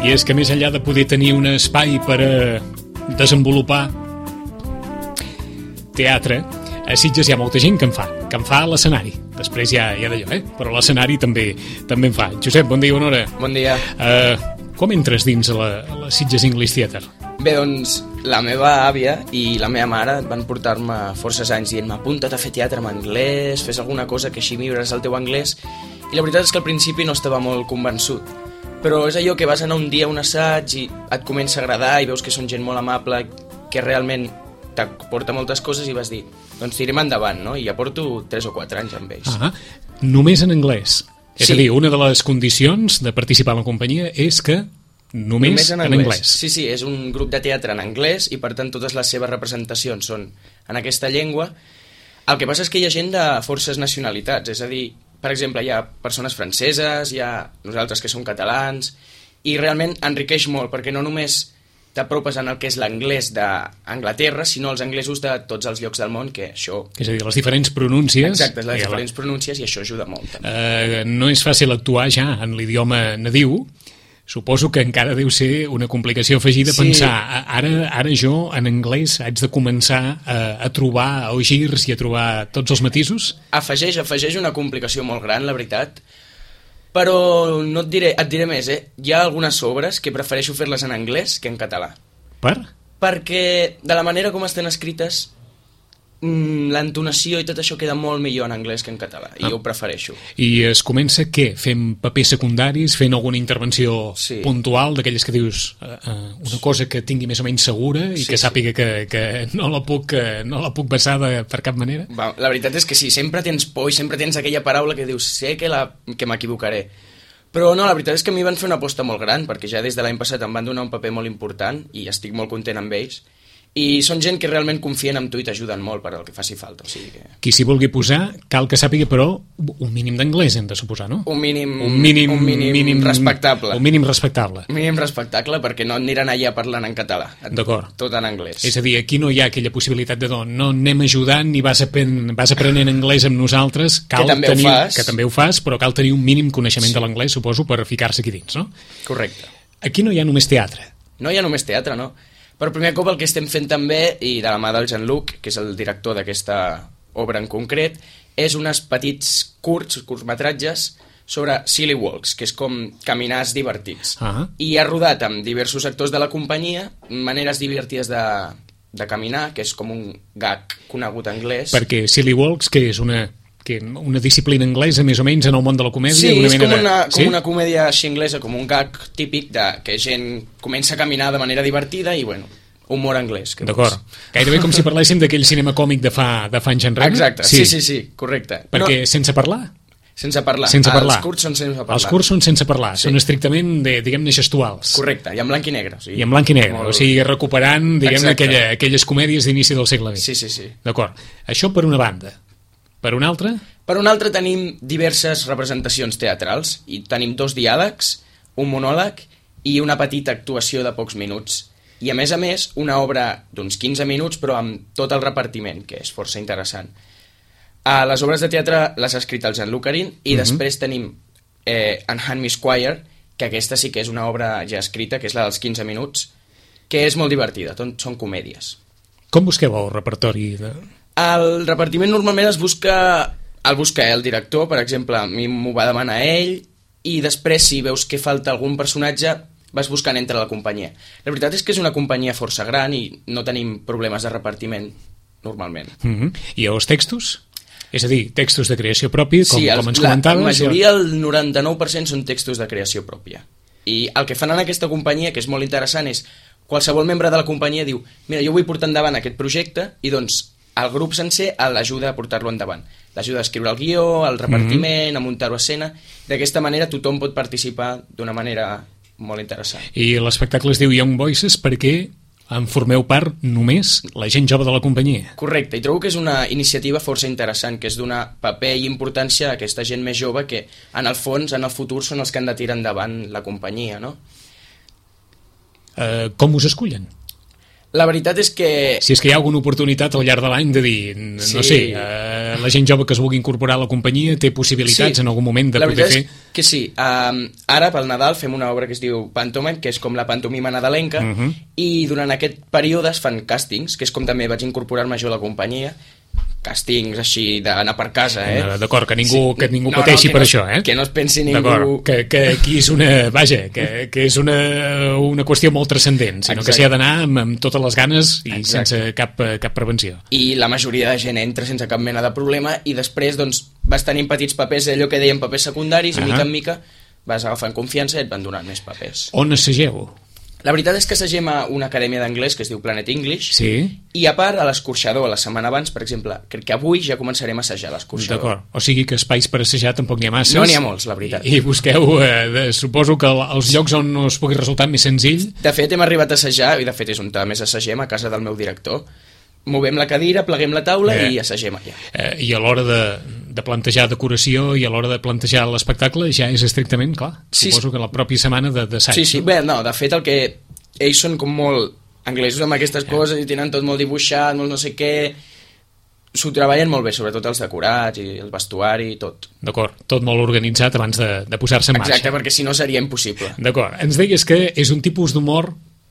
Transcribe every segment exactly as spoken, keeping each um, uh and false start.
I és que més enllà de poder tenir un espai per a desenvolupar teatre, a Sitges hi ha molta gent que en fa, que en fa a l'escenari. Després hi ha, hi ha d'allò, eh? Però l'escenari també també en fa. Josep, bon dia, bona hora. Bon dia. Uh, com entres dins a la, a la Sitges English Theatre? Bé, doncs, la meva àvia i la meva mare van portar-me forces anys dient-me apunta't a fer teatre en anglès, fes alguna cosa que així millores el teu anglès. I la veritat és que al principi no estava molt convençut. Però és allò que vas anar un dia a un assaig i et comença a agradar i veus que són gent molt amable, que realment t'aporta moltes coses i vas dir, doncs tirem endavant, no? I ja porto tres o quatre anys amb ells. Ah, només en anglès. És Sí. a dir, una de les condicions de participar a la companyia és que només, Només en en anglès. anglès. Sí, sí, és un grup de teatre en anglès i per tant totes les seves representacions són en aquesta llengua. El que passa és que hi ha gent de forces nacionalitats, és a dir, per exemple, hi ha persones franceses, hi ha nosaltres que som catalans, i realment enriqueix molt, perquè no només t'apropes en el que és l'anglès d'Anglaterra, sinó els anglesos de tots els llocs del món, que això... És a dir, les diferents pronúncies... Exacte, les i diferents pronúncies, i això ajuda molt. També. Eh, no és fàcil actuar ja en l'idioma nadiu. Suposo que encara deu ser una complicació afegida Sí. pensar, "A- ara ara jo en anglès haig de començar a, a trobar els girs i a trobar tots els matisos?" Afegeix, afegeix una complicació molt gran, la veritat, però no et diré, et diré més, eh? Hi ha algunes obres que prefereixo fer-les en anglès que en català. Per? Perquè de la manera com estan escrites, mm, l'entonació i tot això queda molt millor en anglès que en català, i Ah. jo ho prefereixo. I es comença, què? Fent papers secundaris, fent alguna intervenció Sí. puntual, d'aquelles que dius eh, eh, una cosa que tingui més o menys segura i Sí, que sí. sàpiga que, que no la puc, eh, no la puc passar de, per cap manera? Va, la veritat és que sí, sempre tens por i sempre tens aquella paraula que dius sé que, la, que m'equivocaré. Però no, la veritat és que a mi van fer una aposta molt gran, perquè ja des de l'any passat em van donar un paper molt important i estic molt content amb ells. I són gent que realment confien en tu i t'ajuden molt per al que faci falta. O sigui que... Qui s'hi vulgui posar, cal que sàpiga, però, un mínim d'anglès hem de suposar, no? Un mínim, un mínim, un mínim, mínim respectable. Un mínim respectable. Mínim respectable, perquè no aniran allà parlant en català. D'acord. Tot en anglès. És a dir, aquí no hi ha aquella possibilitat de no, no anem ajudant i vas, apren, vas aprenent anglès amb nosaltres. Cal Que també ho tenir, fas. Que també ho fas, però cal tenir un mínim coneixement Sí. de l'anglès, suposo, per ficar-se aquí dins, no? Correcte. Aquí no hi ha només teatre. No hi ha només teatre, no? Per primer cop el que estem fent també, i de la mà del Jean-Luc, que és el director d'aquesta obra en concret, és uns petits curts, curtmetratges, sobre silly walks, que és com caminars divertits. Ah. I ha rodat amb diversos actors de la companyia maneres divertides de, de caminar, que és com un gag conegut anglès. Perquè Silly Walks, que és una, que una disciplina anglesa, més o menys, en el món de la comèdia? Sí, una és mena com una, de... com una comèdia així anglesa, com un gag típic de que gent comença a caminar de manera divertida i, bueno, humor anglès. que D'acord. dius. Gairebé com si parléssim d'aquell cinema còmic de fa, de fa anys enrere. Exacte, sí, sí, sí, correcte. Perquè No, sense parlar? sense parlar. Sense parlar. Els curts són sense parlar. Els curts són sense parlar, Sí. són estrictament, de, diguem-ne, gestuals. Correcte, i en blanc i negre. O sigui, I en blanc i negre, molt- o sigui, recuperant, diguem-ne, Exacte. aquella, aquelles comèdies d'inici del segle vint. Sí, sí, sí. D'acord. Això per una banda. Per una altra? Per una altra tenim diverses representacions teatrals i tenim dos diàlegs, un monòleg i una petita actuació de pocs minuts. I a més a més, una obra d'uns quinze minuts però amb tot el repartiment, que és força interessant. A les obres de teatre les ha escrit el Jean-Luc Arin i Mhm. després tenim eh, en Hand Squire, que aquesta sí que és una obra ja escrita, que és la dels quinze minuts, que és molt divertida, tot són comèdies. Com busqueu el repertori? De... El repartiment normalment es busca, el busca el director, per exemple, a mi m'ho va demanar ell, i després si veus que falta algun personatge vas buscant entre la companyia. La veritat és que és una companyia força gran i no tenim problemes de repartiment normalment. Mm -hmm. I els textos? És a dir, textos de creació pròpia, com, sí, els, com ens la, comentaves? la majoria, el noranta-nou per cent són textos de creació pròpia. I el que fan en aquesta companyia, que és molt interessant, és qualsevol membre de la companyia diu mira, jo vull portar endavant aquest projecte i doncs el grup sencer l'ajuda a portar-lo endavant. L'ajuda a escriure el guió, el repartiment, mm -hmm. a muntar-ho a escena. D'aquesta manera tothom pot participar d'una manera molt interessant. I l'espectacle es diu Young Voices perquè en formeu part només la gent jove de la companyia. Correcte, i trobo que és una iniciativa força interessant, que és donar paper i importància a aquesta gent més jove que, en el fons, en el futur, són els que han de tirar endavant la companyia, no? Uh, com us escullen? La veritat és que... Si és que hi ha alguna oportunitat al llarg de l'any de dir, no Sí. sé, eh, la gent jove que es vulgui incorporar a la companyia té possibilitats Sí. en algun moment de La poder veritat fer... és que sí. Um, ara, pel Nadal, fem una obra que es diu Pantomime, que és com la pantomima nadalenca, Uh -huh. i durant aquest període es fan càstings, que és com també vaig incorporar-me jo a la companyia, càstings així d'anar per casa, eh? Eh, D'acord, que ningú, Sí. que ningú No, pateixi no, que per no- això, eh? que no es pensi ningú- D'acord, que, que aquí és una... Vaja, que, que és una, una qüestió molt transcendent, sinó Exacte. que s'hi ha d'anar amb, amb totes les ganes i Exacte. sense cap, eh, cap prevenció. I la majoria de gent entra sense cap mena de problema i després doncs, vas tenint petits papers, allò que dèiem papers secundaris, i Ahà. mica en mica vas agafant confiança i et van donant més papers. On assageu? La veritat és que assagem a una acadèmia d'anglès que es diu Planet English, Sí? i a part a l'escorxador, la setmana abans, per exemple, crec que avui ja començarem a assajar a l'escorxador. D'acord, o sigui que espais per assajar tampoc n'hi ha masses. No n'hi ha molts, la veritat. I, i busqueu, eh, de, suposo que el- els llocs on us pugui resultar més senzill. De fet, hem arribat a assajar, i de fet és on més assagem, a casa del meu director. Movem la cadira, pleguem la taula Eh. i assagem allà. Eh, I a l'hora de, de plantejar decoració i a l'hora de plantejar l'espectacle ja és estrictament, clar, Sí, suposo que la pròpia setmana de- d'assaig. Sí, sí, bé, no, de fet el que... Ells són com molt anglesos amb aquestes coses i tenen tot molt dibuixat, molt no sé què... S'ho treballen molt bé, sobretot els decorats i el vestuari i tot. D'acord, tot molt organitzat abans de, de posar-se en marxa. Exacte, perquè si no seria impossible. D'acord, ens deies que és un tipus d'humor...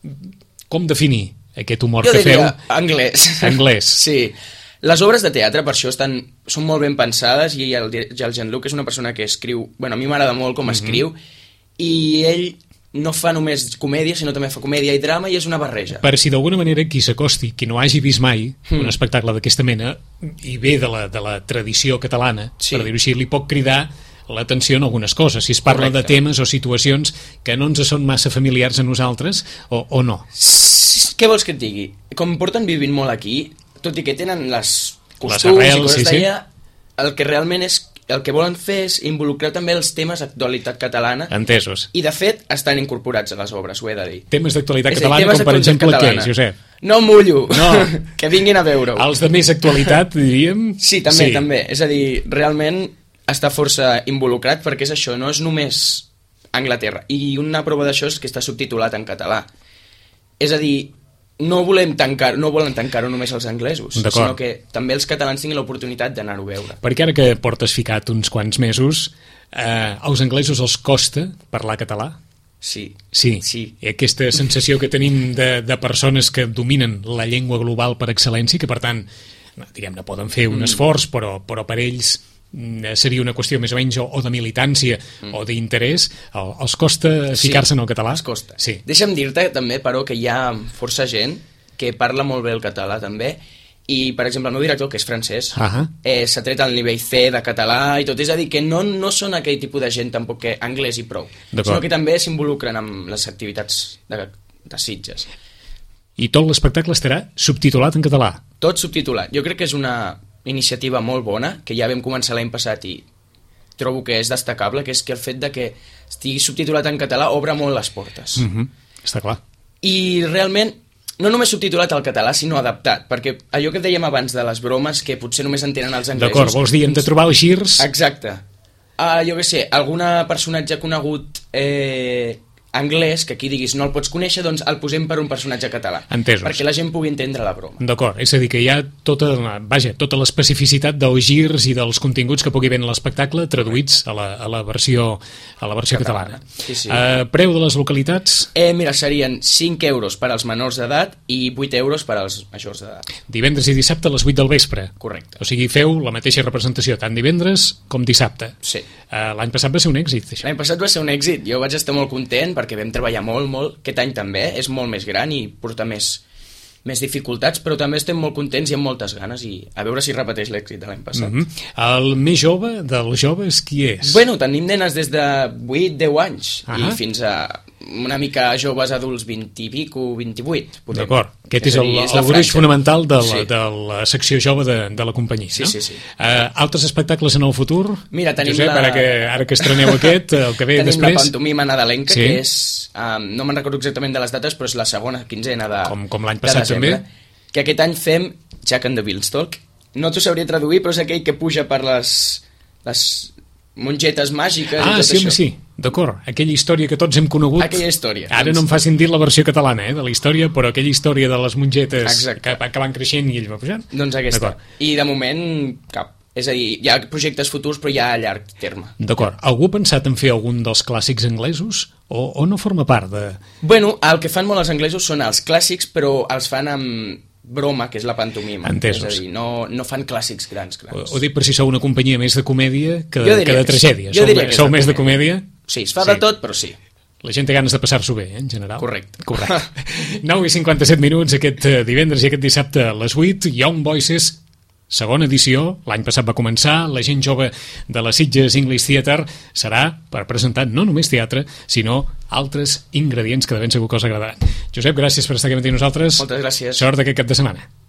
Com definir aquest humor Jo que diria feu? anglès. Anglès. Sí. Les obres de teatre, per això, estan, són molt ben pensades i el, i el Jean-Luc és una persona que escriu... Bueno, a mi m'agrada molt com escriu, i ell no fa només comèdia, sinó també fa comèdia i drama, i és una barreja. Per si d'alguna manera qui s'acosti, qui no hagi vist mai Mm. un espectacle d'aquesta mena i ve de la, de la tradició catalana, Sí. per dir-ho així, li pot cridar l'atenció en algunes coses, si es parla Correcte. de temes o situacions que no ens són massa familiars a nosaltres o, o no. S- Què vols que et digui? Com porten vivint molt aquí, tot i que tenen les costums arrels, i coses sí, sí. d'allà, el que realment és... El que volen fer és involucrar també els temes d'actualitat catalana, Entesos. i de fet estan incorporats a les obres, ho he de dir. Temes d'actualitat És a dir, catalana, temes com per d'actualitat exemple què, catalana. Josep? No em mullo, No. que vinguin a veure-ho. Els de més actualitat, diríem? Sí, també, sí. també. És a dir, realment està força involucrat perquè és això, no és només Anglaterra. I una prova d'això és que està subtitulat en català. És a dir, no volem tancar, no volen tancar-ho només els anglesos, D'acord. sinó que també els catalans tinguin l'oportunitat d'anar-ho a veure. Perquè ara que portes ficat uns quants mesos, eh, als anglesos els costa parlar català? Sí. Sí. Sí. I aquesta sensació que tenim de, de persones que dominen la llengua global per excel·lència, que per tant, diguem-ne, poden fer un Mm. esforç, però, però per ells mm, seria una qüestió més o menys o, o de militància mm. o d'interès, el- els costa Sí, ficar-se en el català? Els costa. Sí. Deixa'm dir-te també, però, que hi ha força gent que parla molt bé el català també, i, per exemple, el meu director, que és francès, Ahà. eh, s'ha tret el nivell C de català i tot, és a dir, que no, no són aquell tipus de gent tampoc que anglès i prou, D'acord. sinó que també s'involucren amb les activitats de, de Sitges. I tot l'espectacle estarà subtitulat en català? Tot subtitulat. Jo crec que és una iniciativa molt bona, que ja vam començar l'any passat i trobo que és destacable, que és que el fet de que estigui subtitulat en català obre molt les portes. Mm -hmm. Està clar. I realment, no només subtitulat al català, sinó adaptat, perquè allò que dèiem abans de les bromes, que potser només entenen els anglesos... D'acord, vols dir, hem de trobar els girs? Exacte. Uh, jo què sé, alguna personatge conegut eh, anglès, que aquí diguis no el pots conèixer, doncs el posem per un personatge català. Entesos. Perquè la gent pugui entendre la broma. D'acord, és a dir, que hi ha tota, la- vaja, tota l'especificitat dels girs i dels continguts que pugui haver en l'espectacle traduïts a la, a la versió, a la versió catalana. Catalana. Sí, sí. Uh, preu de les localitats? Eh, mira, serien cinc euros per als menors d'edat i vuit euros per als majors d'edat. Divendres i dissabte a les vuit del vespre. Correcte. O sigui, feu la mateixa representació tant divendres com dissabte. Sí. Uh, L'any passat va ser un èxit, això. L'any passat va ser un èxit. Jo vaig estar molt content perquè vam treballar molt, molt. Aquest any també és molt més gran i porta més, més dificultats, però també estem molt contents i amb moltes ganes i a veure si repeteix l'èxit de l'any passat. Mm -hmm. El més jove dels joves qui és? Bueno, tenim nenes des de vuit deu anys Ah. i fins a una mica joves adults vint i pico, vint-i-vuit. podem. D'acord, aquest és, a el, dir, el la gruix franja. fonamental de la, Sí. de la secció jove de, de la companyia, Sí, no? sí, sí. Uh, altres espectacles en el futur? Mira, tenim Josep, la- ara, que, ara que estreneu aquest, el que ve Tenim després... la pantomima nadalenca, Sí. que és... Um, no me'n recordo exactament de les dates, però és la segona quinzena de Com- com l'any de passat desembre, també. que aquest any fem Jack and the Beanstalk. No t'ho sabria traduir, però és aquell que puja per les, les mongetes màgiques i Ah, tot sí, això. home, sí. D'acord, aquella història que tots hem conegut. Aquella història. Ara doncs... no em facin dir la versió catalana, eh, de la història, però aquella història de les mongetes que, que van creixent i ell va pujant. Doncs aquesta. I de moment, cap. És a dir, hi ha projectes futurs, però ja a llarg terme. D'acord. Algú ha pensat en fer algun dels clàssics anglesos? O, o no forma part de... Bueno, el que fan molt els anglesos són els clàssics, però els fan amb broma, que és la pantomima. Entesos. És a dir, no, no fan clàssics grans, grans. Ho, ho dic per si sou una companyia més de comèdia que, que de tragèdia. Jo sou diria que sou de més comèdia. de comèdia? Sí, es fa sí. de tot, però sí. La gent té ganes de passar-s'ho bé, eh, en general. Correcte. Correcte. nou i cinquanta-set minuts aquest divendres i aquest dissabte a les vuit, Young Voices, segona edició, l'any passat va començar, la gent jove de la Sitges English Theatre serà per presentar no només teatre, sinó altres ingredients que de ben segur que us agradaran. Josep, gràcies per estar aquí amb nosaltres. Moltes gràcies. Sort aquest cap de setmana.